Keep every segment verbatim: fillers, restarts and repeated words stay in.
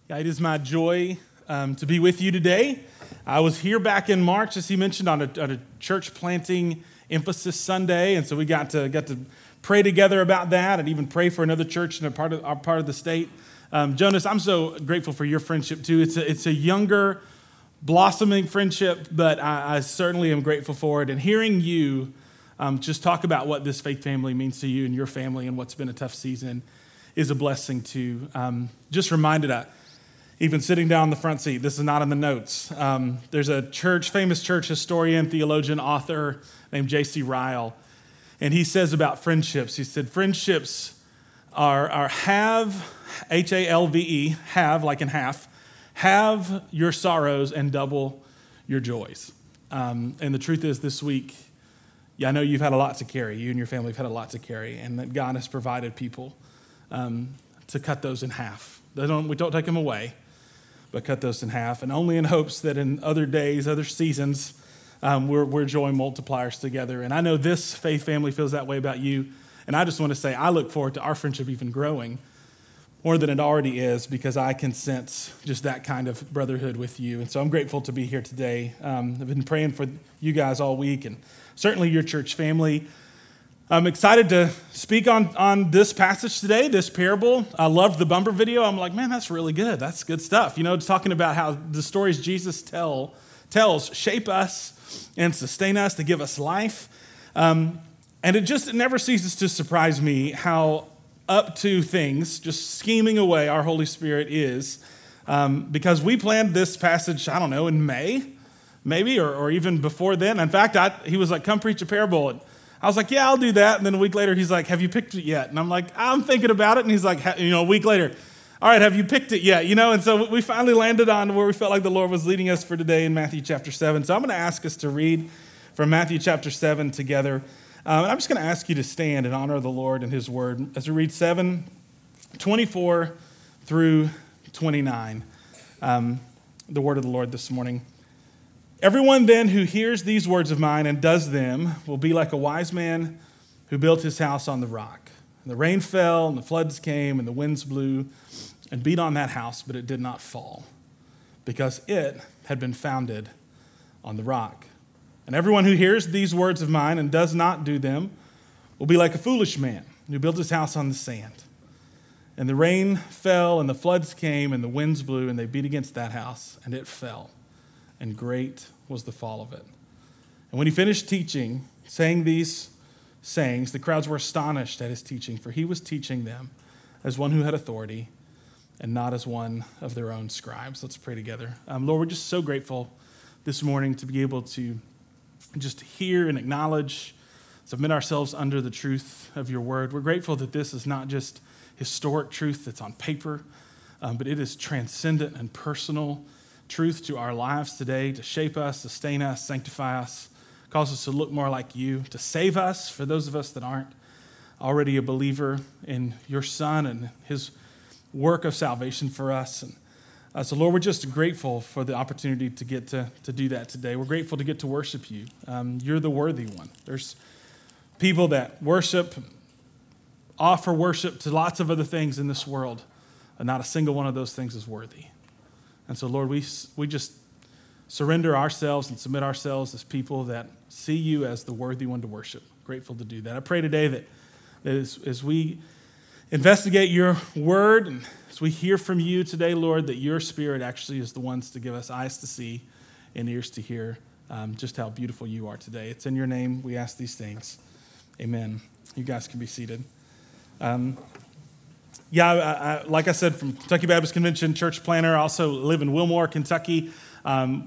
Yeah, it is my joy um, to be with you today. I was here back in March, as he mentioned, on a, on a church planting emphasis Sunday, and so we got to got to pray together about that, and even pray for another church in a part of our part of the state. Um, Jonas, I'm so grateful for your friendship too. It's a, it's a younger, blossoming friendship, but I, I certainly am grateful for it. And hearing you um, just talk about what this faith family means to you and your family, and what's been a tough season, is a blessing too. Um, just reminded I. Even sitting down in the front seat, this is not in the notes. Um, there's a church, famous church historian, theologian, author named J C Ryle, and he says about friendships, he said, friendships are, are have, H A L V E, have, like in half, have your sorrows and double your joys. Um, and the truth is this week, yeah, I know you've had a lot to carry. You and your family have had a lot to carry, and that God has provided people um, to cut those in half. They don't, we don't take them away, but cut those in half, and only in hopes that in other days, other seasons, um, we're, we're joy multipliers together. And I know this faith family feels that way about you, and I just want to say I look forward to our friendship even growing more than it already is, because I can sense just that kind of brotherhood with you. And so I'm grateful to be here today. Um, I've been praying for you guys all week, and certainly your church family. I'm excited to speak on, on this passage today, this parable. I loved the bumper video. I'm like, man, that's really good. That's good stuff. You know, it's talking about how the stories Jesus tell tells shape us and sustain us, to give us life. Um, and it just it never ceases to surprise me how up to things, just scheming away, our Holy Spirit is. Um, because we planned this passage, I don't know, in May, maybe, or, or even before then. In fact, I, he was like, come preach a parable. And I was like, yeah, I'll do that. And then a week later, he's like, have you picked it yet? And I'm like, I'm thinking about it. And he's like, you know, a week later, all right, have you picked it yet? You know, and so we finally landed on where we felt like the Lord was leading us for today in Matthew chapter seven. So I'm going to ask us to read from Matthew chapter seven together. Um, and I'm just going to ask you to stand and honor the Lord and his word as we read seven, twenty-four through twenty-nine, um, the word of the Lord this morning. Everyone then who hears these words of mine and does them will be like a wise man who built his house on the rock. And the rain fell, and the floods came, and the winds blew and beat on that house, but it did not fall, because it had been founded on the rock. And everyone who hears these words of mine and does not do them will be like a foolish man who built his house on the sand. And the rain fell, and the floods came, and the winds blew, and they beat against that house, and it fell. And great was the fall of it. And when he finished teaching, saying these sayings, the crowds were astonished at his teaching, for he was teaching them as one who had authority and not as one of their own scribes. Let's pray together. Um, Lord, we're just so grateful this morning to be able to just hear and acknowledge, submit ourselves under the truth of your word. We're grateful that this is not just historic truth that's on paper, um, but it is transcendent and personal truth to our lives today, to shape us, sustain us, sanctify us, cause us to look more like you, to save us for those of us that aren't already a believer in your Son and his work of salvation for us. And uh, so, Lord, we're just grateful for the opportunity to get to, to do that today. We're grateful to get to worship you. Um, you're the worthy one. There's people that worship, offer worship to lots of other things in this world, and not a single one of those things is worthy. And so, Lord, we we just surrender ourselves and submit ourselves as people that see you as the worthy one to worship. Grateful to do that. I pray today that, that as, as we investigate your word and as we hear from you today, Lord, that your Spirit actually is the ones to give us eyes to see and ears to hear um, just how beautiful you are today. It's in your name we ask these things. Amen. You guys can be seated. Um, Yeah, I, I, like I said, from Kentucky Baptist Convention, church planner. I also live in Wilmore, Kentucky. Um,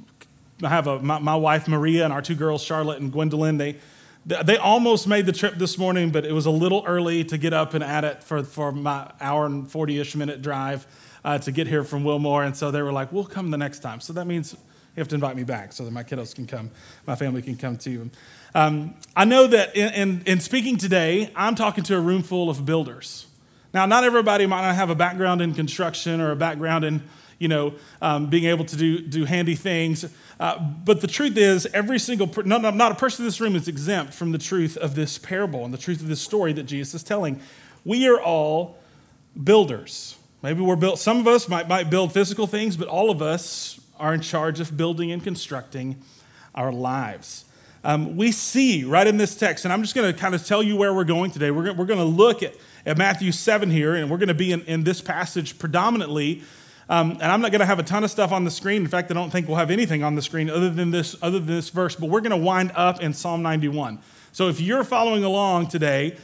I have a, my, my wife, Maria, and our two girls, Charlotte and Gwendolyn. They they almost made the trip this morning, but it was a little early to get up and at it for, for my hour and forty-ish minute drive uh, to get here from Wilmore. And so they were like, we'll come the next time. So that means you have to invite me back so that my kiddos can come, my family can come too. Um, I know that in, in, in speaking today, I'm talking to a room full of builders. Now, not everybody might not have a background in construction or a background in, you know, um, being able to do, do handy things. Uh, but the truth is, every single, per- no, no, not a person in this room is exempt from the truth of this parable and the truth of this story that Jesus is telling. We are all builders. Maybe we're built, some of us might, might build physical things, but all of us are in charge of building and constructing our lives. Um, we see right in this text, and I'm just going to kind of tell you where we're going today. We're going, we're going to look at, at Matthew seven here, and we're going to be in, in this passage predominantly. Um, and I'm not going to have a ton of stuff on the screen. In fact, I don't think we'll have anything on the screen other than this, other than this verse. But we're going to wind up in Psalm ninety-one. So if you're following along today,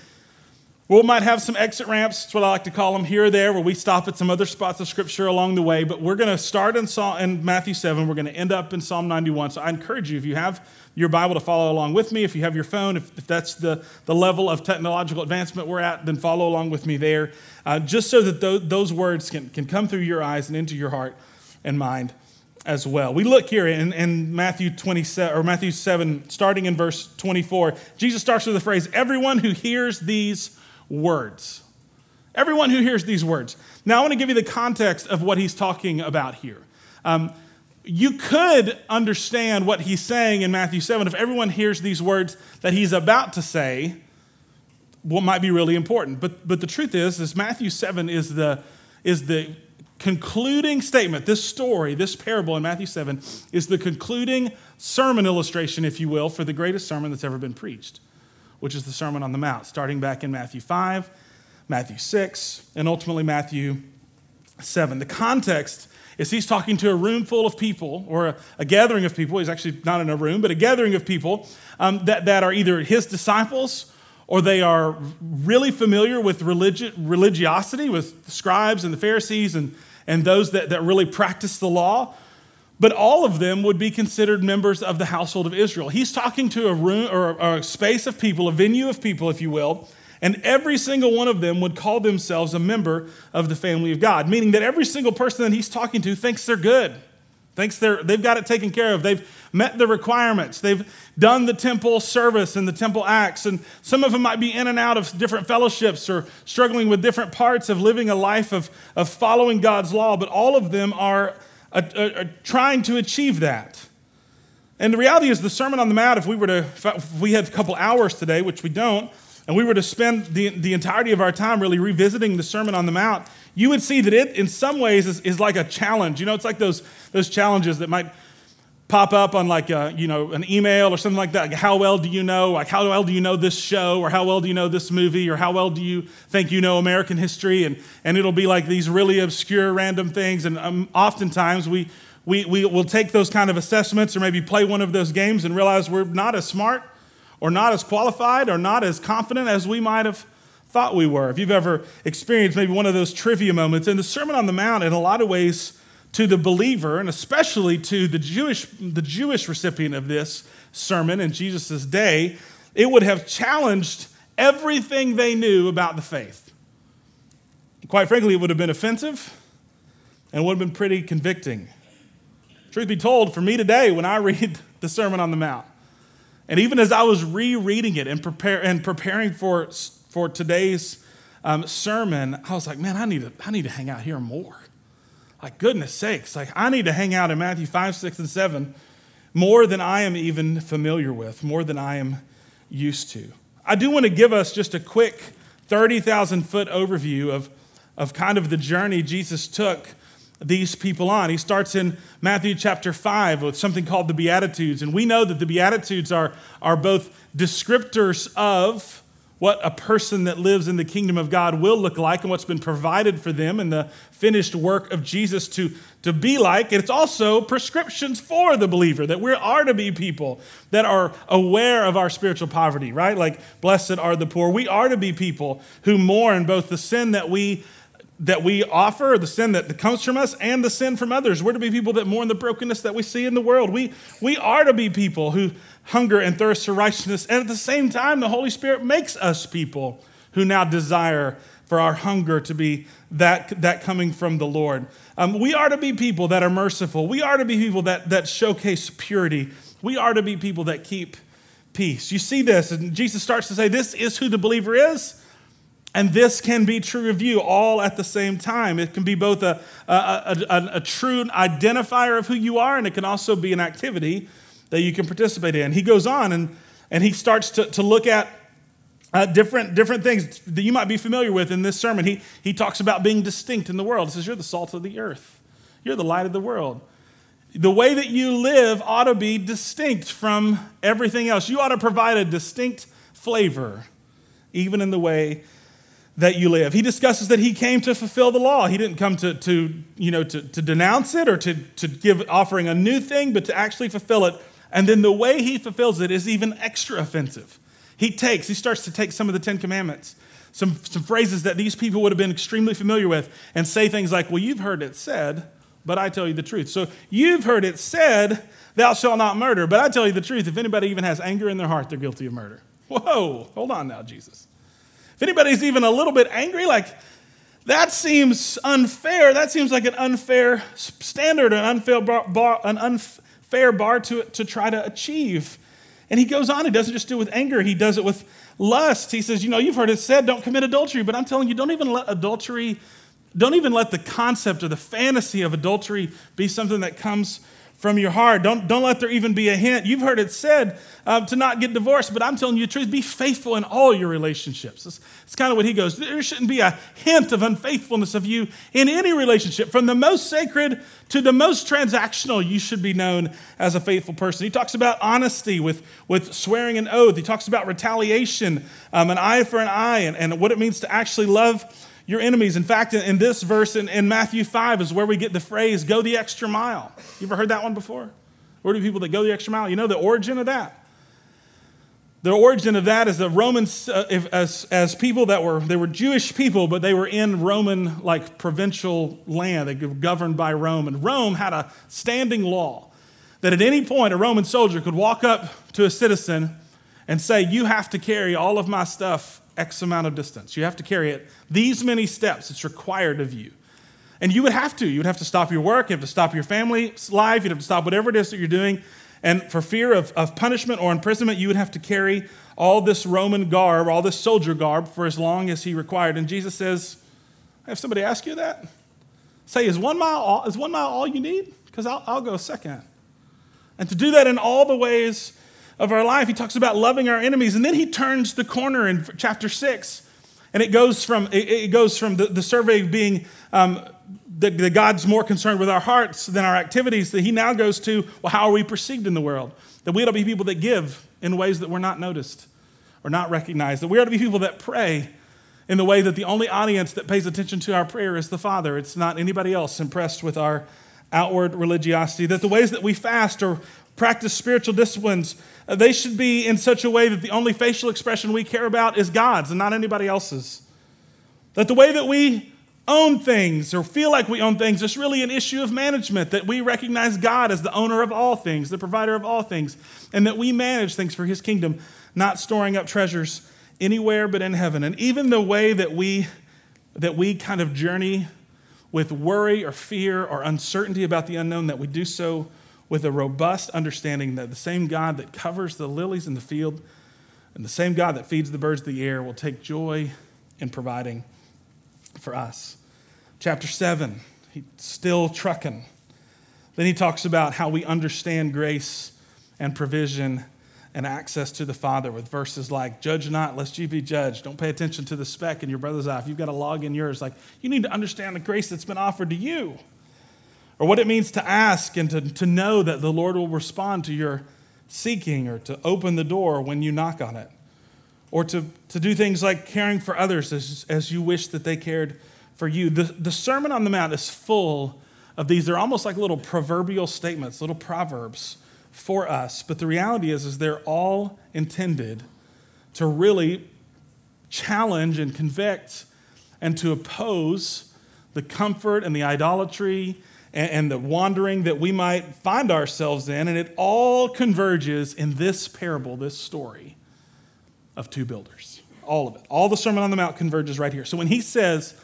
we might have some exit ramps. That's what I like to call them, here or there, where we stop at some other spots of Scripture along the way. But we're going to start in, Psalm, in Matthew seven. We're going to end up in Psalm ninety-one. So I encourage you, if you have your Bible, to follow along with me. If you have your phone, if, if that's the, the level of technological advancement we're at, then follow along with me there, uh, just so that th- those words can, can come through your eyes and into your heart and mind as well. We look here in, in Matthew twenty-seven, or Matthew seven, starting in verse twenty-four. Jesus starts with the phrase, "Everyone who hears these words." Everyone who hears these words. Now, I want to give you the context of what he's talking about here. Um, you could understand what he's saying in Matthew seven if everyone hears these words that he's about to say, what might be really important. But but the truth is, is Matthew seven is the is the concluding statement. This story, this parable in Matthew seven, is the concluding sermon illustration, if you will, for the greatest sermon that's ever been preached, which is the Sermon on the Mount, starting back in Matthew five, Matthew six, and ultimately Matthew seven. The context is he's talking to a room full of people, or a, a gathering of people. He's actually not in a room, but a gathering of people um, that, that are either his disciples, or they are really familiar with religi- religiosity, with the scribes and the Pharisees and, and those that, that really practice the law. But all of them would be considered members of the household of Israel. He's talking to a room or a space of people, a venue of people, if you will, and every single one of them would call themselves a member of the family of God, meaning that every single person that he's talking to thinks they're good, thinks they're, they've got it taken care of. They've met the requirements. They've done the temple service and the temple acts, and some of them might be in and out of different fellowships or struggling with different parts of living a life of, of following God's law, but all of them are uh, uh, trying to achieve that. And the reality is the Sermon on the Mount, if we were to, if we had a couple hours today, which we don't, and we were to spend the, the entirety of our time really revisiting the Sermon on the Mount, you would see that it, in some ways, is, is like a challenge. You know, it's like those, those challenges that might pop up on like a, you know, an email or something like that. Like, how well do you know? Like, how well do you know this show? Or how well do you know this movie? Or how well do you think you know American history? And, and it'll be like these really obscure, random things. And um, oftentimes we, we, we will take those kind of assessments or maybe play one of those games and realize we're not as smart or not as qualified or not as confident as we might have thought we were. If you've ever experienced maybe one of those trivia moments, in the Sermon on the Mount, in a lot of ways, to the believer, and especially to the Jewish, the Jewish recipient of this sermon in Jesus' day, it would have challenged everything they knew about the faith. Quite frankly, it would have been offensive and would have been pretty convicting. Truth be told, for me today, when I read the Sermon on the Mount, and even as I was rereading it and prepare and preparing for, for today's um, sermon, I was like, man, I need to I need to hang out here more. Like, goodness sakes, like I need to hang out in Matthew five, six, and seven more than I am even familiar with, more than I am used to. I do want to give us just a quick thirty thousand foot overview of, of kind of the journey Jesus took these people on. He starts in Matthew chapter five with something called the Beatitudes. And we know that the Beatitudes are, are both descriptors of what a person that lives in the kingdom of God will look like and what's been provided for them in the finished work of Jesus to, to be like. And it's also prescriptions for the believer, that we are to be people that are aware of our spiritual poverty, right? Like, blessed are the poor. We are to be people who mourn both the sin that we that we offer, the sin that comes from us, and the sin from others. We're to be people that mourn the brokenness that we see in the world. We, we are to be people who hunger and thirst for righteousness. And at the same time, the Holy Spirit makes us people who now desire for our hunger to be that, that coming from the Lord. Um, we are to be people that are merciful. We are to be people that, that showcase purity. We are to be people that keep peace. You see this, and Jesus starts to say, this is who the believer is. And this can be true of you all at the same time. It can be both a, a, a, a true identifier of who you are, and it can also be an activity that you can participate in. He goes on and, and he starts to, to look at Uh, different, different things that you might be familiar with in this sermon. He, he talks about being distinct in the world. He says, you're the salt of the earth. You're the light of the world. The way that you live ought to be distinct from everything else. You ought to provide a distinct flavor, even in the way that you live. He discusses that he came to fulfill the law. He didn't come to, to you know, to, to denounce it or to, to give offering a new thing, but to actually fulfill it. And then the way he fulfills it is even extra offensive. He takes, he starts to take some of the Ten Commandments, some, some phrases that these people would have been extremely familiar with, and say things like, well, you've heard it said, but I tell you the truth. So you've heard it said, thou shalt not murder, but I tell you the truth. If anybody even has anger in their heart, they're guilty of murder. Whoa, hold on now, Jesus. If anybody's even a little bit angry, like, that seems unfair. That seems like an unfair standard, an unfair bar, bar, an unfair bar to, to try to achieve. And he goes on, he doesn't just do it with anger, he does it with lust. He says, you know, you've heard it said, don't commit adultery, but I'm telling you, don't even let adultery, don't even let the concept or the fantasy of adultery be something that comes from your heart. Don't, don't let there even be a hint. You've heard it said uh, to not get divorced, but I'm telling you the truth, be faithful in all your relationships. It's, it's kind of what he goes, there shouldn't be a hint of unfaithfulness of you in any relationship. From the most sacred to the most transactional, you should be known as a faithful person. He talks about honesty with, with swearing an oath. He talks about retaliation, um, an eye for an eye, and, and what it means to actually love your enemies. In fact, in, in this verse in, in Matthew five is where we get the phrase, go the extra mile. You ever heard that one before? Where do people that go the extra mile? You know the origin of that? The origin of that is the Romans, uh, if, as, as people that were, they were Jewish people, but they were in Roman, like, provincial land. They were governed by Rome. And Rome had a standing law that at any point a Roman soldier could walk up to a citizen and say, you have to carry all of my stuff X amount of distance. You have to carry it these many steps. It's required of you. And you would have to. You would have to stop your work. You have to stop your family's life. You'd have to stop whatever it is that you're doing. And for fear of, of punishment or imprisonment, you would have to carry all this Roman garb, all this soldier garb for as long as he required. And Jesus says, have somebody ask you that? Say, is one mile all, is one mile all you need? Because I'll, I'll go a second. And to do that in all the ways of our life, he talks about loving our enemies. And then he turns the corner in chapter six. And it goes from, it, it goes from the, the survey being um, that, that God's more concerned with our hearts than our activities, that he now goes to, well, how are we perceived in the world? That we ought to be people that give in ways that we're not noticed or not recognized. That we ought to be people that pray in the way that the only audience that pays attention to our prayer is the Father. It's not anybody else impressed with our outward religiosity. That the ways that we fast or practice spiritual disciplines, uh, they should be in such a way that the only facial expression we care about is God's and not anybody else's. That the way that we own things or feel like we own things is really an issue of management, that we recognize God as the owner of all things, the provider of all things, and that we manage things for his kingdom, not storing up treasures anywhere but in heaven. And even the way that we, that we kind of journey with worry or fear or uncertainty about the unknown, that we do so with a robust understanding that the same God that covers the lilies in the field and the same God that feeds the birds of the air will take joy in providing for us. Chapter seven, he's still trucking. Then he talks about how we understand grace and provision and access to the Father with verses like, judge not, lest you be judged. Don't pay attention to the speck in your brother's eye. If you've got a log in yours, like, you need to understand the grace that's been offered to you. Or what it means to ask and to, to know that the Lord will respond to your seeking, or to open the door when you knock on it. Or to, to do things like caring for others as, as you wish that they cared for you. The, the Sermon on the Mount is full of these. They're almost like little proverbial statements, little proverbs for us. But the reality is, is they're all intended to really challenge and convict and to oppose the comfort and the idolatry and, and the wandering that we might find ourselves in. And it all converges in this parable, this story of two builders. All of it. All the Sermon on the Mount converges right here. So when he says,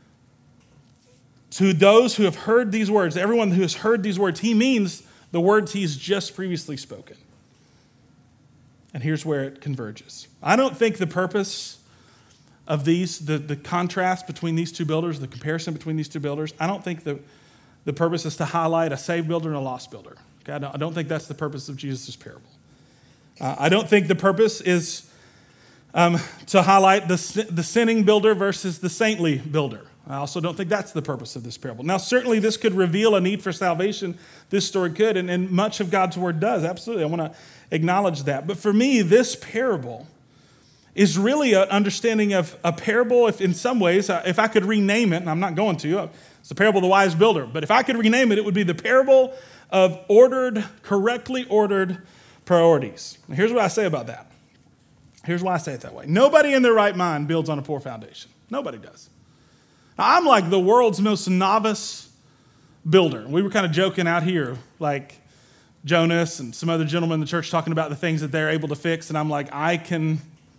to those who have heard these words, everyone who has heard these words, he means the words he's just previously spoken. And here's where it converges. I don't think the purpose of these, the, the contrast between these two builders, the comparison between these two builders, I don't think the, the purpose is to highlight a saved builder and a lost builder. Okay? I, don't, I don't think that's the purpose of Jesus' parable. Uh, I don't think the purpose is um, to highlight the, the sinning builder versus the saintly builder. I also don't think that's the purpose of this parable. Now, certainly this could reveal a need for salvation. This story could, and, and much of God's word does. Absolutely, I want to acknowledge that. But for me, this parable is really an understanding of a parable, if in some ways, if I could rename it, and I'm not going to, it's the parable of the wise builder. But if I could rename it, it would be the parable of ordered, correctly ordered priorities. And here's what I say about that. Here's why I say it that way. Nobody in their right mind builds on a poor foundation. Nobody does. Now, I'm like the world's most novice builder. We were kind of joking out here, like Jonas and some other gentlemen in the church talking about the things that they're able to fix. And I'm like, I can,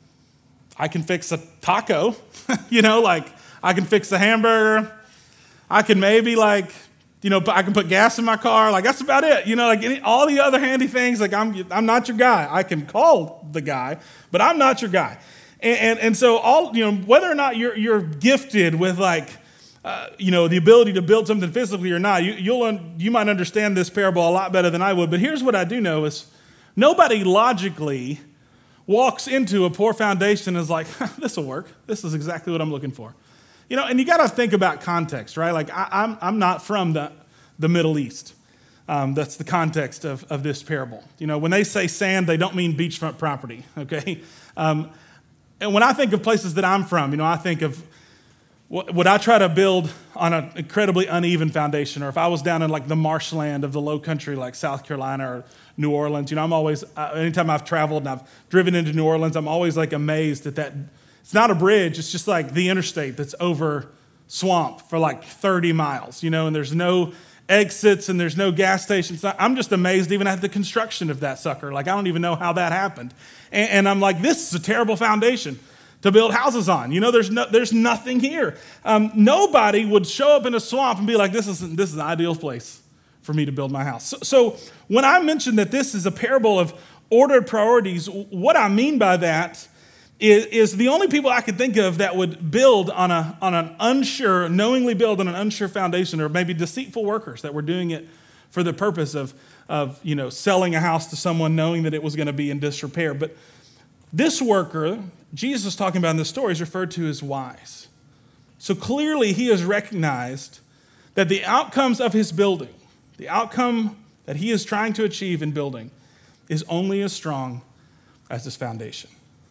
I can fix a taco, you know, like I can fix a hamburger. I can maybe like, you know, I can put gas in my car. Like that's about it. You know, like any, all the other handy things, like I'm, I'm not your guy. I can call the guy, but I'm not your guy. And, and, and so all, you know, whether or not you're, you're gifted with like, uh, you know, the ability to build something physically or not, you, you'll, un, you might understand this parable a lot better than I would. But here's what I do know is nobody logically walks into a poor foundation and is like, this will work. This is exactly what I'm looking for. You know, and you got to think about context, right? Like I, I'm, I'm not from the, the Middle East. Um, that's the context of, of this parable. You know, when they say sand, they don't mean beachfront property, okay? Um, and when I think of places that I'm from, you know, I think of, would I try to build on an incredibly uneven foundation? Or if I was down in like the marshland of the low country, like South Carolina or New Orleans, you know, I'm always, uh, anytime I've traveled and I've driven into New Orleans, I'm always like amazed at that. It's not a bridge, it's just like the interstate that's over swamp for like thirty miles, you know, and there's no exits and there's no gas stations. I'm just amazed even at the construction of that sucker. Like, I don't even know how that happened. And, and I'm like, this is a terrible foundation to build houses on. You know, there's no, there's nothing here. Um, nobody would show up in a swamp and be like, this is, this is an ideal place for me to build my house. So, so when I mention that this is a parable of ordered priorities, what I mean by that is, is the only people I could think of that would build on a on an unsure, knowingly build on an unsure foundation, or maybe deceitful workers that were doing it for the purpose of, of you know, selling a house to someone knowing that it was going to be in disrepair. But this worker, Jesus is talking about in this story, is referred to as wise. So clearly he has recognized that the outcomes of his building, the outcome that he is trying to achieve in building, is only as strong as his foundation.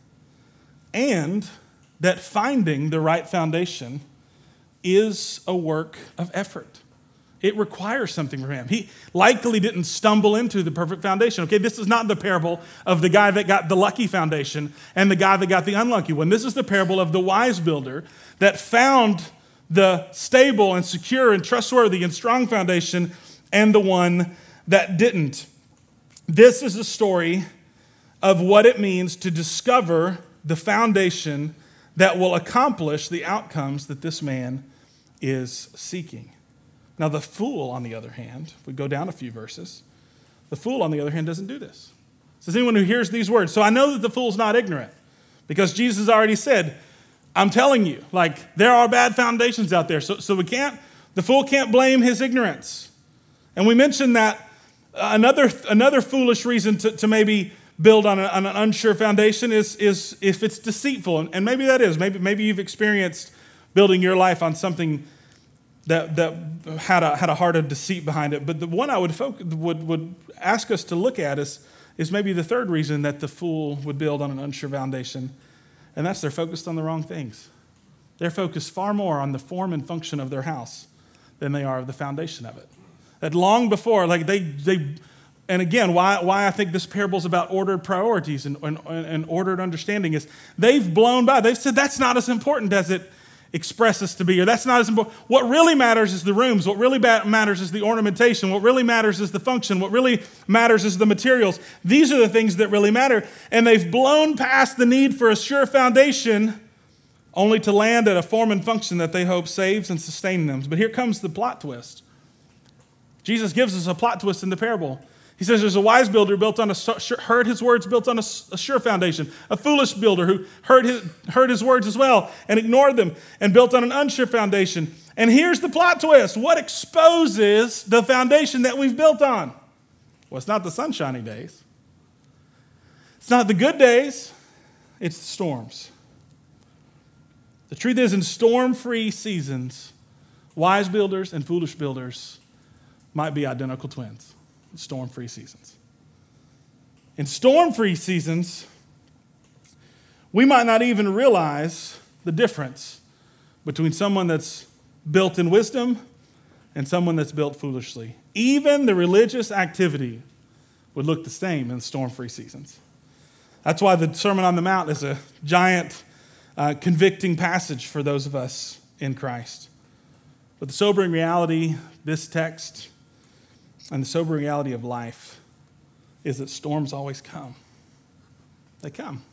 And that finding the right foundation is a work of effort. It requires something from him. He likely didn't stumble into the perfect foundation. Okay, this is not the parable of the guy that got the lucky foundation and the guy that got the unlucky one. This is the parable of the wise builder that found the stable and secure and trustworthy and strong foundation and the one that didn't. This is a story of what it means to discover the foundation that will accomplish the outcomes that this man is seeking. Now, the fool, on the other hand, if we go down a few verses, the fool, on the other hand, doesn't do this. It says, anyone who hears these words. So I know that the fool's not ignorant because Jesus already said, I'm telling you, like, there are bad foundations out there. So, so we can't, the fool can't blame his ignorance. And we mentioned that another, another foolish reason to, to maybe build on, a, on an unsure foundation is, is if it's deceitful. And, and maybe that is. Maybe, maybe you've experienced building your life on something that, that had, a, had a heart of deceit behind it. But the one I would, focus, would, would ask us to look at is, is maybe the third reason that the fool would build on an unsure foundation. And that's they're focused on the wrong things. They're focused far more on the form and function of their house than they are of the foundation of it. That long before, like they... they And again, why, why I think this parable is about ordered priorities and, and, and ordered understanding is they've blown by. They've said that's not as important as it expresses to be, or that's not as important. What really matters is the rooms. What really matters is the ornamentation. What really matters is the function. What really matters is the materials. These are the things that really matter. And they've blown past the need for a sure foundation only to land at a form and function that they hope saves and sustains them. But here comes the plot twist. Jesus gives us a plot twist in the parable. He says there's a wise builder built on a heard his words built on a, a sure foundation. A foolish builder who heard his, heard his words as well and ignored them and built on an unsure foundation. And here's the plot twist. What exposes the foundation that we've built on? Well, it's not the sunshiny days. It's not the good days. it's the storms. The truth is, in storm-free seasons, wise builders and foolish builders might be identical twins. In storm-free seasons. In storm-free seasons, we might not even realize the difference between someone that's built in wisdom and someone that's built foolishly. Even the religious activity would look the same in storm-free seasons. That's why the Sermon on the Mount is a giant uh, convicting passage for those of us in Christ. But the sobering reality, this text, and the sobering reality of life is that storms always come. They come.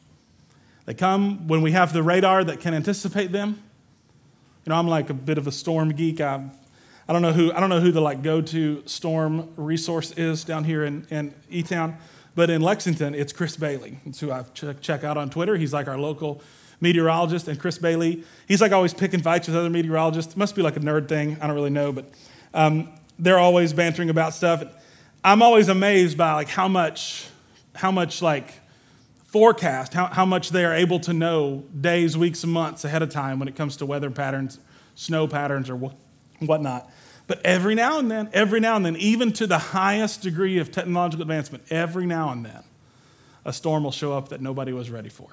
They come when we have the radar that can anticipate them. You know, I'm like a bit of a storm geek. I, I don't know who I don't know who the like go-to storm resource is down here in, in E-Town, but in Lexington, it's Chris Bailey. That's who I check, check out on Twitter. He's like our local meteorologist, and Chris Bailey, he's like always picking fights with other meteorologists. It must be like a nerd thing. I don't really know, but um, they're always bantering about stuff. I'm always amazed by like how much, how much like forecast, how, how much they are able to know days, weeks, and months ahead of time when it comes to weather patterns, snow patterns, or whatnot. But every now and then, every now and then, even to the highest degree of technological advancement, every now and then, a storm will show up that nobody was ready for.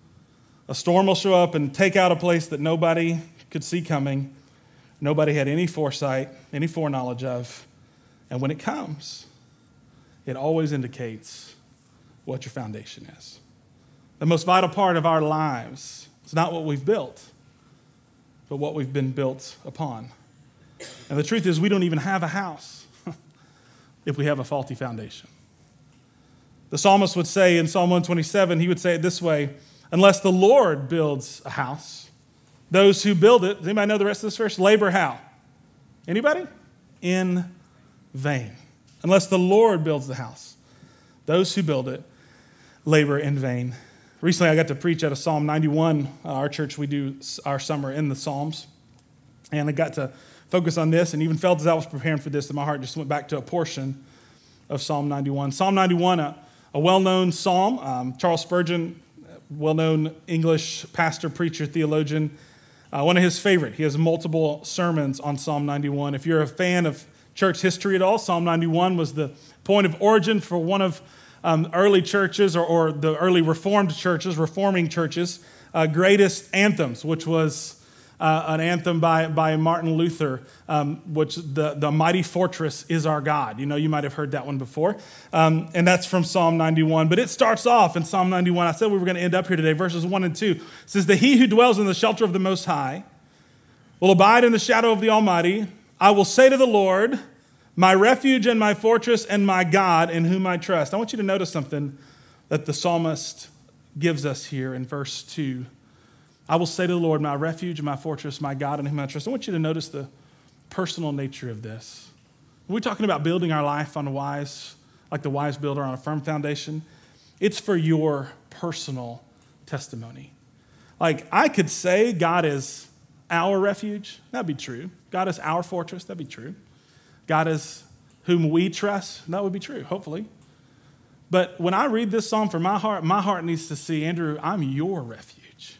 A storm will show up and take out a place that nobody could see coming, nobody had any foresight, any foreknowledge of. And when it comes, it always indicates what your foundation is. The most vital part of our lives is not what we've built, but what we've been built upon. And the truth is, we don't even have a house if we have a faulty foundation. The psalmist would say in Psalm one twenty-seven, he would say it this way, unless the Lord builds a house, those who build it, does anybody know the rest of this verse? Labor how? Anybody? In vain. Unless the Lord builds the house, those who build it labor in vain. Recently, I got to preach at a Psalm ninety-one. Uh, our church, we do our summer in the Psalms. And I got to focus on this, and even felt as I was preparing for this, that my heart just went back to a portion of Psalm ninety-one. Psalm ninety-one, a, a well-known psalm. Um, Charles Spurgeon, well-known English pastor, preacher, theologian, uh, one of his favorite. He has multiple sermons on Psalm ninety-one. If you're a fan of church history at all, Psalm ninety-one was the point of origin for one of um, early churches, or, or the early Reformed churches, reforming churches, uh, greatest anthems, which was uh, an anthem by, by Martin Luther, um, which the, the mighty fortress is our God. You know, you might have heard that one before. Um, and that's from Psalm ninety-one. But it starts off in Psalm ninety-one. I said we were going to end up here today, verses one and two. It says that he who dwells in the shelter of the Most High will abide in the shadow of the Almighty. I will say to the Lord, my refuge and my fortress and my God in whom I trust. I want you to notice something that the psalmist gives us here in verse two. I will say to the Lord, my refuge and my fortress, my God in whom I trust. I want you to notice the personal nature of this. When we're talking about building our life on a wise, like the wise builder on a firm foundation, it's for your personal testimony. Like I could say God is our refuge. That'd be true. God is our fortress. That'd be true. God is whom we trust. That would be true, hopefully. But when I read this psalm for my heart, my heart needs to see, Andrew, I'm your refuge.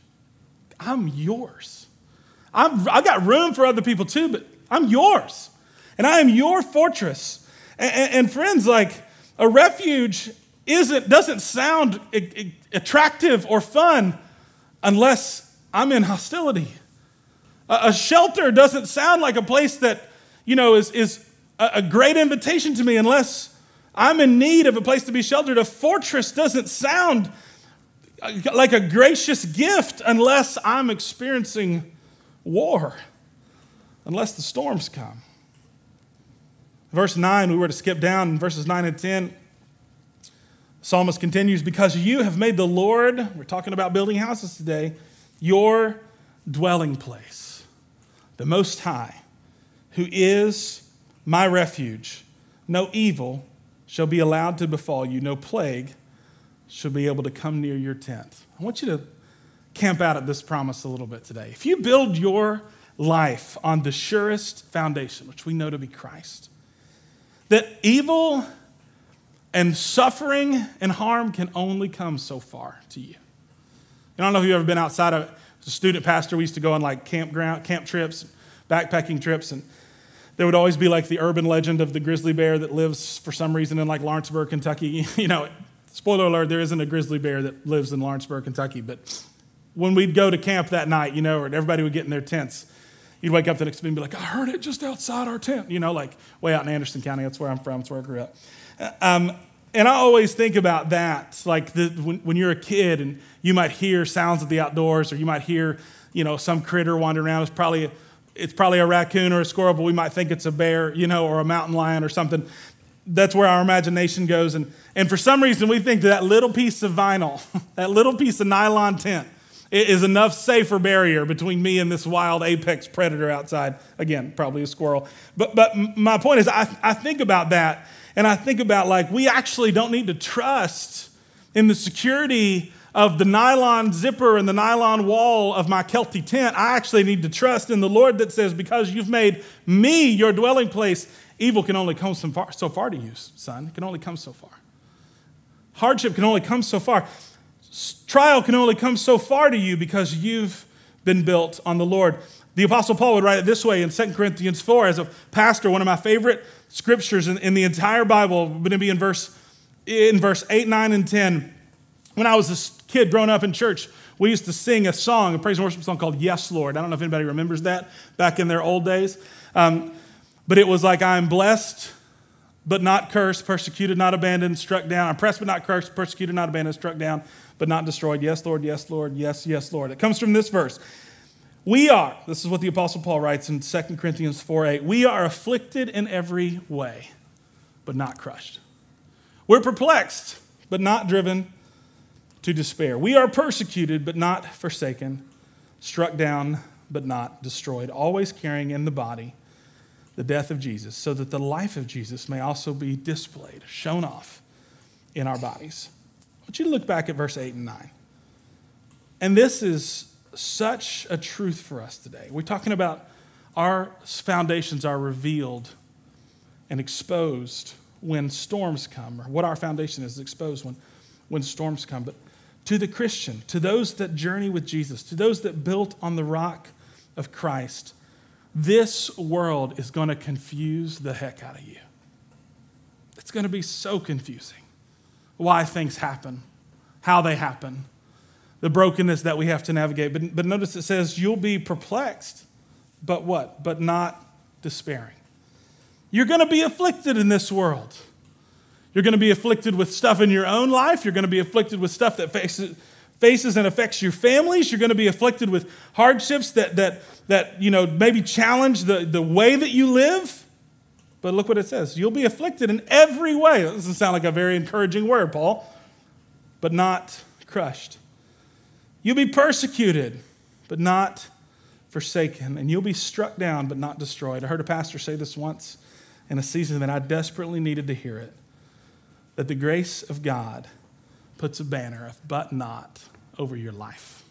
I'm yours. I'm, I've got room for other people too, but I'm yours. And I am your fortress. And, and, and friends, like a refuge isn't, doesn't sound attractive or fun unless I'm in hostility. A, a shelter doesn't sound like a place that, you know, is, is a, a great invitation to me unless I'm in need of a place to be sheltered. A fortress doesn't sound like a gracious gift unless I'm experiencing war, unless the storms come. Verse nine, we were to skip down in verses nine and ten. The psalmist continues, because you have made the Lord, we're talking about building houses today, your dwelling place, the Most High, who is my refuge. No evil shall be allowed to befall you, no plague shall be able to come near your tent. I want you to camp out at this promise a little bit today. If you build your life on the surest foundation, which we know to be Christ, that evil and suffering and harm can only come so far to you. I don't know if you've ever been outside of, as a student pastor, we used to go on like campground, camp trips, backpacking trips, and there would always be like the urban legend of the grizzly bear that lives for some reason in like Lawrenceburg, Kentucky. You know, spoiler alert, there isn't a grizzly bear that lives in Lawrenceburg, Kentucky, but when we'd go to camp that night, you know, or everybody would get in their tents, you'd wake up the next day and be like, I heard it just outside our tent, you know, like way out in Anderson County. That's where I'm from. That's where I grew up. Um, and I always think about that, like the, when, when you're a kid and you might hear sounds of the outdoors, or you might hear, you know, some critter wandering around. It's probably a, it's probably a raccoon or a squirrel, but we might think it's a bear, you know, or a mountain lion or something. That's where our imagination goes. And, and for some reason, we think that, that little piece of vinyl, that little piece of nylon tent, is enough safer barrier between me and this wild apex predator outside. Again, probably a squirrel. But but my point is, I, I think about that, and I think about like, we actually don't need to trust in the security of the nylon zipper and the nylon wall of my Kelty tent. I actually need to trust in the Lord that says, because you've made me your dwelling place, evil can only come so far, so far to you, son. It can only come so far. Hardship can only come so far. Trial can only come so far to you because you've been built on the Lord. The Apostle Paul would write it this way in Second Corinthians four. As a pastor, one of my favorite scriptures in, in the entire Bible, going to be in verse, in verse eight, nine, and ten. When I was a kid growing up in church, we used to sing a song, a praise and worship song called Yes, Lord. I don't know if anybody remembers that back in their old days. Um, but it was like, I'm blessed but not cursed, persecuted, not abandoned, struck down. I'm pressed but not cursed, persecuted, not abandoned, struck down, but not destroyed. Yes, Lord, yes, Lord, yes, yes, Lord. It comes from this verse. We are, this is what the Apostle Paul writes in Second Corinthians four eight, we are afflicted in every way, but not crushed. We're perplexed, but not driven to despair. We are persecuted, but not forsaken, struck down, but not destroyed, always carrying in the body the death of Jesus, so that the life of Jesus may also be displayed, shown off in our bodies. I want you to look back at verse eight and nine. And this is such a truth for us today. We're talking about our foundations are revealed and exposed when storms come, or what our foundation is exposed when, when storms come. But to the Christian, to those that journey with Jesus, to those that built on the rock of Christ, this world is going to confuse the heck out of you. It's going to be so confusing. Why things happen, how they happen, the brokenness that we have to navigate. But, but notice it says you'll be perplexed, but what? But not despairing. You're going to be afflicted in this world. You're going to be afflicted with stuff in your own life. You're going to be afflicted with stuff that faces faces and affects your families. You're going to be afflicted with hardships that that that you know maybe challenge the, the way that you live. But look what it says. You'll be afflicted in every way. That doesn't sound like a very encouraging word, Paul. But not crushed. You'll be persecuted, but not forsaken. And you'll be struck down, but not destroyed. I heard a pastor say this once in a season that I desperately needed to hear it. That the grace of God puts a banner of but not over your life.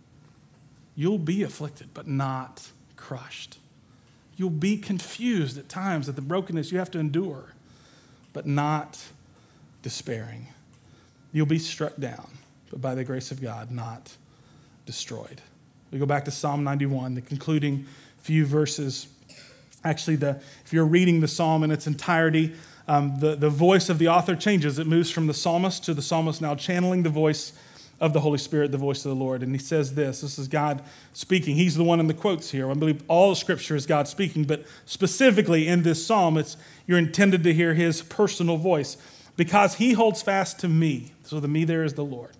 You'll be afflicted, but not crushed. You'll be confused at times at the brokenness you have to endure, but not despairing. You'll be struck down, but by the grace of God, not destroyed. We go back to Psalm ninety-one, the concluding few verses. Actually, the if you're reading the psalm in its entirety, Um, the, the voice of the author changes. It moves from the psalmist to the psalmist now channeling the voice of the Holy Spirit, the voice of the Lord. And he says this, this is God speaking. He's the one in the quotes here. I believe all Scripture is God speaking, but specifically in this psalm, it's you're intended to hear his personal voice. Because he holds fast to me, so the me there is the Lord,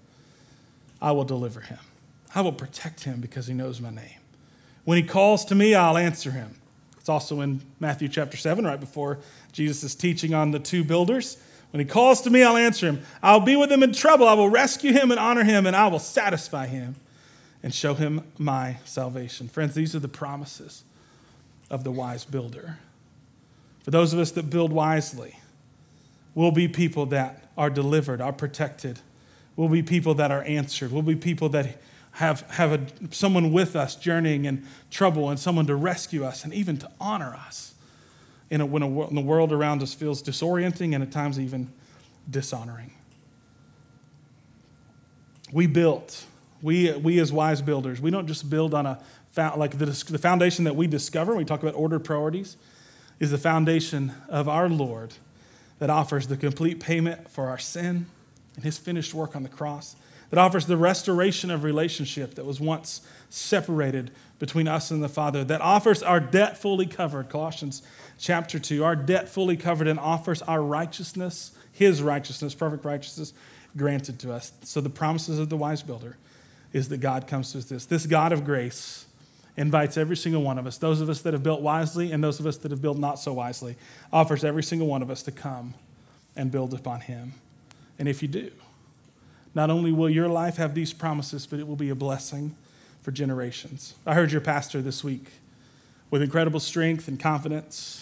I will deliver him. I will protect him because he knows my name. When he calls to me, I'll answer him. It's also in Matthew chapter seven, right before Jesus is teaching on the two builders. When he calls to me, I'll answer him. I'll be with him in trouble. I will rescue him and honor him, and I will satisfy him and show him my salvation. Friends, these are the promises of the wise builder. For those of us that build wisely, we'll be people that are delivered, are protected. We'll be people that are answered. We'll be people that have, have a, someone with us journeying in trouble and someone to rescue us and even to honor us in a, when, a, when the world around us feels disorienting and at times even dishonoring. We built We, we as wise builders, we don't just build on a, like the, the foundation that we discover, when we talk about ordered priorities, is the foundation of our Lord that offers the complete payment for our sin and his finished work on the cross, that offers the restoration of relationship that was once separated between us and the Father, that offers our debt fully covered, Colossians chapter two, our debt fully covered, and offers our righteousness, his righteousness, perfect righteousness, granted to us. So the promises of the wise builder is that God comes to us this. This God of grace invites every single one of us, those of us that have built wisely and those of us that have built not so wisely, offers every single one of us to come and build upon him. And if you do, not only will your life have these promises, but it will be a blessing for generations. I heard your pastor this week with incredible strength and confidence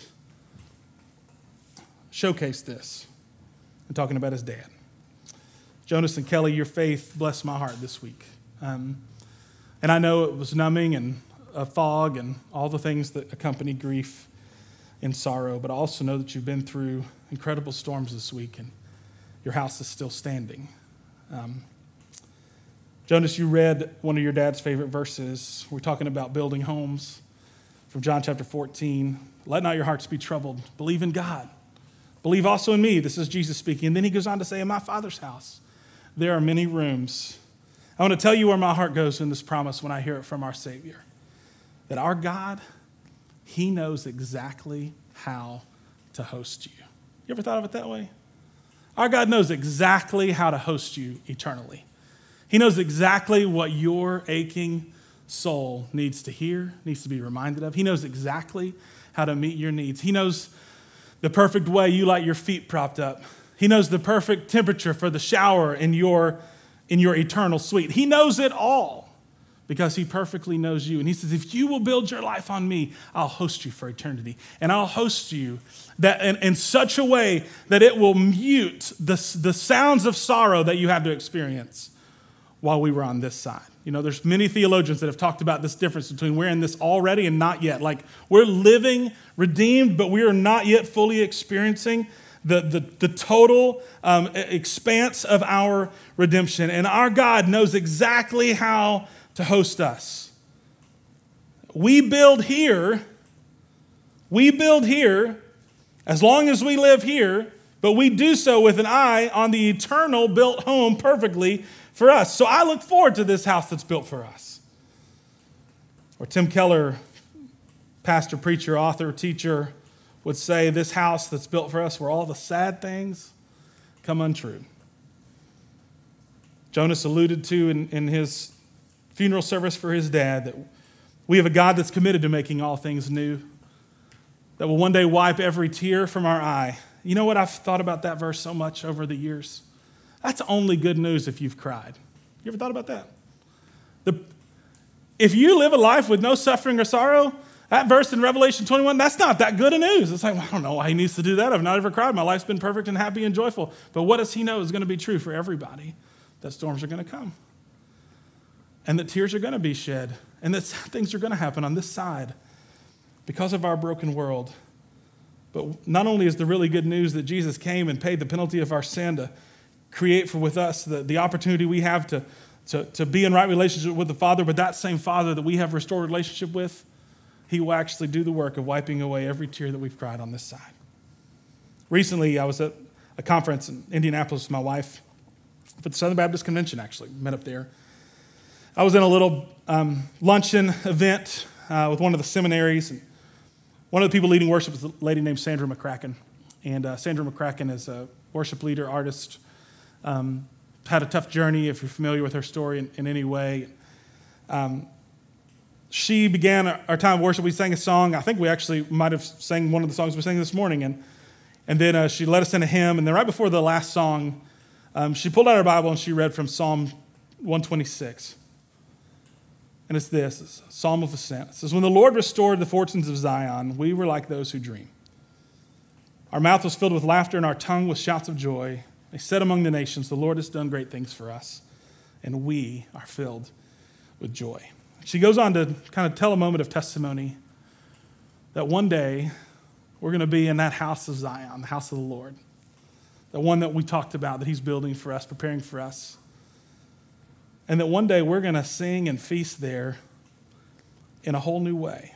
showcase this and talking about his dad. Jonas and Kelly, your faith blessed my heart this week. Um, and I know it was numbing and a fog and all the things that accompany grief and sorrow, but I also know that you've been through incredible storms this week and your house is still standing. Um, Jonas, you read one of your dad's favorite verses. We're talking about building homes from John chapter fourteen. Let not your hearts be troubled. Believe in God. Believe also in me. This is Jesus speaking. And then he goes on to say, in my Father's house, there are many rooms. I want to tell you where my heart goes in this promise when I hear it from our Savior. That our God, he knows exactly how to host you. You ever thought of it that way? Our God knows exactly how to host you eternally. He knows exactly what your aching soul needs to hear, needs to be reminded of. He knows exactly how to meet your needs. He knows the perfect way you like your feet propped up. He knows the perfect temperature for the shower in your, in your eternal suite. He knows it all because he perfectly knows you. And he says, if you will build your life on me, I'll host you for eternity. And I'll host you that in, in such a way that it will mute the, the sounds of sorrow that you had to experience while we were on this side. You know, there's many theologians that have talked about this difference between we're in this already and not yet. Like we're living redeemed, but we are not yet fully experiencing the, the, the total um, expanse of our redemption. And our God knows exactly how to host us. We build here, we build here as long as we live here, but we do so with an eye on the eternal built home perfectly for us. So I look forward to this house that's built for us. Or Tim Keller, pastor, preacher, author, teacher, would say this house that's built for us where all the sad things come untrue. Jonas alluded to in, in his funeral service for his dad that we have a God that's committed to making all things new, that will one day wipe every tear from our eye. You know what? I've thought about that verse so much over the years. That's only good news if you've cried. You ever thought about that? The, if you live a life with no suffering or sorrow, that verse in Revelation twenty-one, that's not that good of news. It's like, well, I don't know why he needs to do that. I've not ever cried. My life's been perfect and happy and joyful. But what does he know is going to be true for everybody? That storms are going to come. And that tears are going to be shed. And that things are going to happen on this side because of our broken world. But not only is the really good news that Jesus came and paid the penalty of our sin to create for with us the, the opportunity we have to, to, to be in right relationship with the Father, but that same Father that we have restored relationship with, he will actually do the work of wiping away every tear that we've cried on this side. Recently, I was at a conference in Indianapolis with my wife for the Southern Baptist Convention, actually. Met up there. I was in a little um, luncheon event uh, with one of the seminaries. And one of the people leading worship is a lady named Sandra McCracken. And uh, Sandra McCracken is a worship leader, artist, um, had a tough journey, if you're familiar with her story in, in any way. Um, she began our time of worship. We sang a song. I think we actually might have sang one of the songs we sang this morning. And, and then uh, she led us in a hymn. And then right before the last song, um, she pulled out her Bible and she read from Psalm one twenty-six. And it's this, it's a Psalm of Ascent. It says, when the Lord restored the fortunes of Zion, we were like those who dream. Our mouth was filled with laughter and our tongue with shouts of joy. They said among the nations, the Lord has done great things for us, and we are filled with joy. She goes on to kind of tell a moment of testimony that one day we're going to be in that house of Zion, the house of the Lord, the one that we talked about that he's building for us, preparing for us. And that one day we're going to sing and feast there in a whole new way.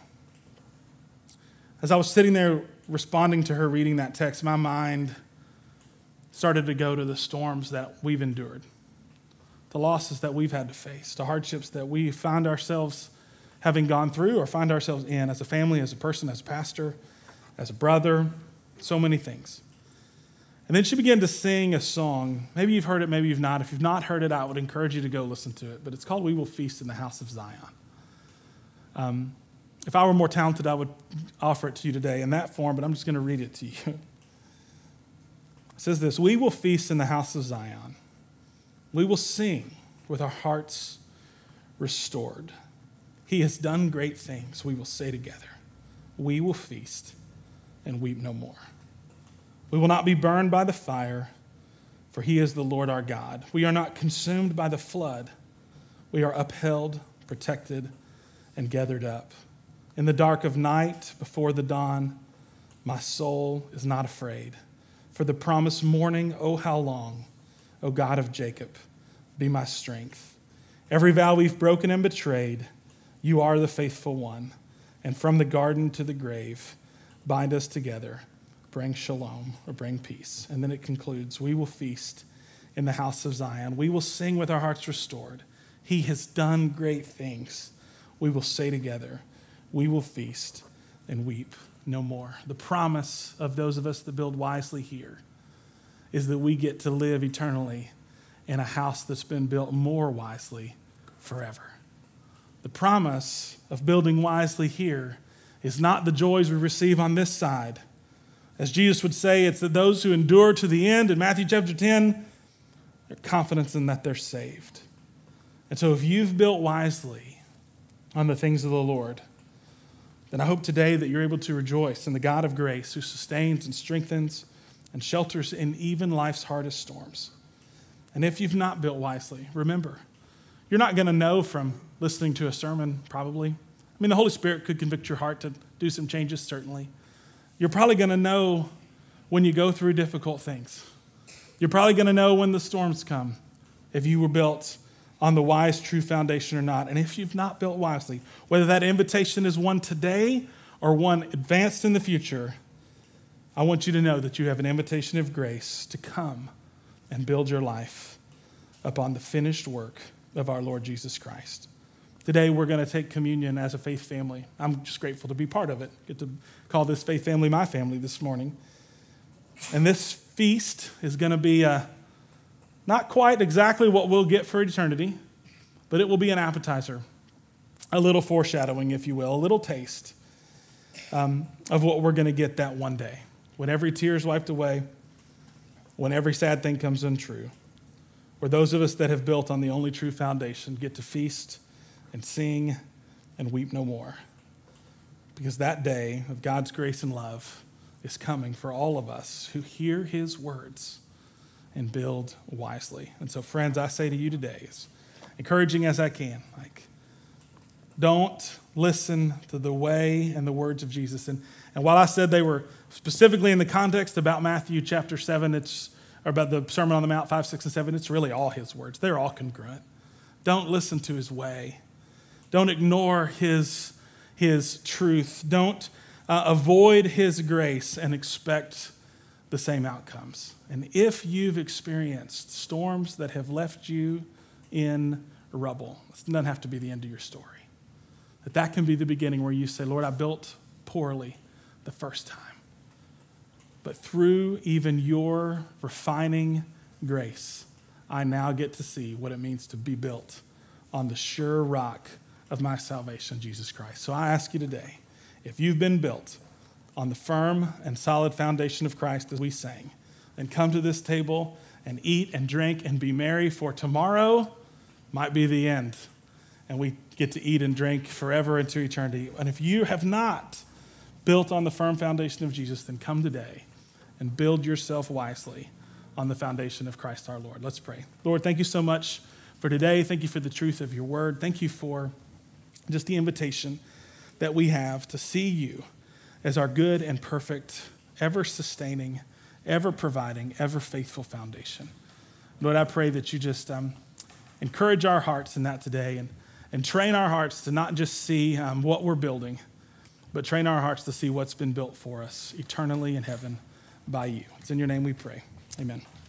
As I was sitting there responding to her reading that text, my mind started to go to the storms that we've endured, the losses that we've had to face, the hardships that we find ourselves having gone through or find ourselves in as a family, as a person, as a pastor, as a brother, so many things. And then she began to sing a song. Maybe you've heard it, maybe you've not. If you've not heard it, I would encourage you to go listen to it. But it's called We Will Feast in the House of Zion. Um, if I were more talented, I would offer it to you today in that form, but I'm just going to read it to you. It says this: we will feast in the house of Zion. We will sing with our hearts restored. He has done great things, we will say together. We will feast and weep no more. We will not be burned by the fire, for he is the Lord our God. We are not consumed by the flood. We are upheld, protected, and gathered up. In the dark of night, before the dawn, my soul is not afraid. For the promised morning, oh, how long, O God of Jacob, be my strength. Every vow we've broken and betrayed, you are the faithful one. And from the garden to the grave, bind us together. Bring shalom, or bring peace. And then it concludes, we will feast in the house of Zion. We will sing with our hearts restored. He has done great things. We will say together, we will feast and weep no more. The promise of those of us that build wisely here is that we get to live eternally in a house that's been built more wisely forever. The promise of building wisely here is not the joys we receive on this side. As Jesus would say, it's that those who endure to the end in Matthew chapter ten, their confidence in that they're saved. And so if you've built wisely on the things of the Lord, then I hope today that you're able to rejoice in the God of grace who sustains and strengthens and shelters in even life's hardest storms. And if you've not built wisely, remember, you're not going to know from listening to a sermon, probably. I mean, the Holy Spirit could convict your heart to do some changes, certainly. You're probably going to know when you go through difficult things. You're probably going to know when the storms come, if you were built on the wise, true foundation or not. And if you've not built wisely, whether that invitation is one today or one advanced in the future, I want you to know that you have an invitation of grace to come and build your life upon the finished work of our Lord Jesus Christ. Today, we're going to take communion as a faith family. I'm just grateful to be part of it. Get to call this faith family my family this morning. And this feast is going to be uh, not quite exactly what we'll get for eternity, but it will be an appetizer, a little foreshadowing, if you will, a little taste um, of what we're going to get that one day. When every tear is wiped away, when every sad thing comes untrue, where those of us that have built on the only true foundation get to feast and sing and weep no more. Because that day of God's grace and love is coming for all of us who hear his words and build wisely. And so, friends, I say to you today, as encouraging as I can, like, don't listen to the way and the words of Jesus. And, and while I said they were specifically in the context about Matthew chapter seven, it's or about the Sermon on the Mount five, six, and seven, it's really all his words. They're all congruent. Don't listen to his way. Don't ignore his, his truth. Don't uh, avoid his grace and expect the same outcomes. And if you've experienced storms that have left you in rubble, it doesn't have to be the end of your story. That that can be the beginning where you say, Lord, I built poorly the first time. But through even your refining grace, I now get to see what it means to be built on the sure rock of my salvation, Jesus Christ. So I ask you today, if you've been built on the firm and solid foundation of Christ as we sang, then come to this table and eat and drink and be merry, for tomorrow might be the end. And we get to eat and drink forever into eternity. And if you have not built on the firm foundation of Jesus, then come today and build yourself wisely on the foundation of Christ our Lord. Let's pray. Lord, thank you so much for today. Thank you for the truth of your word. Thank you for just the invitation that we have to see you as our good and perfect, ever-sustaining, ever-providing, ever-faithful foundation. Lord, I pray that you just um, encourage our hearts in that today and, and train our hearts to not just see um, what we're building, but train our hearts to see what's been built for us eternally in heaven by you. It's in your name we pray. Amen.